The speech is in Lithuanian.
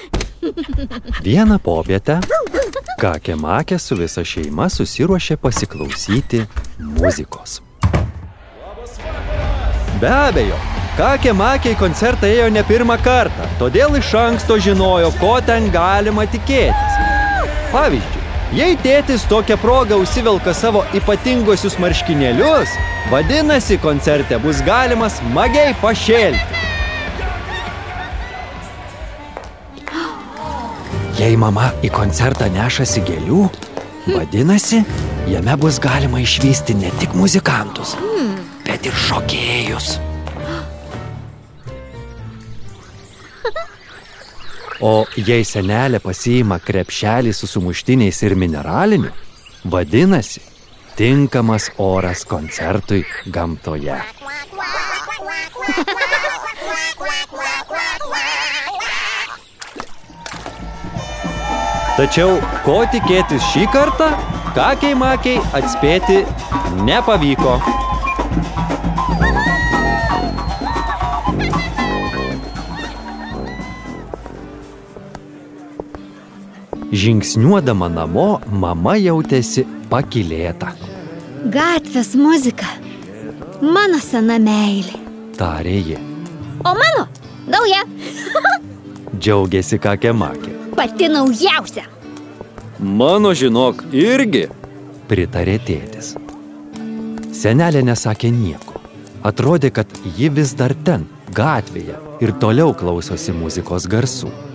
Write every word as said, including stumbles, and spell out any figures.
Vieną popietę Kakė Makė su visa šeima susiruošė pasiklausyti muzikos. Be abejo, Kakė Makė į koncertą ėjo ne pirmą kartą, todėl iš anksto žinojo, ko ten galima tikėtis. Pavyzdžiui, jei tėtis tokią progą užsivelka savo ypatingosius marškinėlius, vadinasi, koncerte bus galima smagiai pašėlti. Jei mama į koncertą nešasi gėlių, vadinasi, jame bus galima išvysti ne tik muzikantus, bet ir šokėjus. O jei senelė pasiima krepšelį su sumuštiniais ir mineraliniu, vadinasi, tinkamas oras koncertui gamtoje. Tačiau, ko tikėtis šį kartą, Kakei Makei atspėti nepavyko. Žingsniuodama namo, mama jautėsi pakylėta. Gatvės muzika. Mano sena meilė. Tarė ji. O mano nauja. Džiaugėsi Kakė Makė. Pati naujausia. Mano, žinok, irgi, pritarė tėtis. Senelė nesakė nieko. Atrodė, kad ji vis dar ten, gatvėje, ir toliau klausosi muzikos garsų.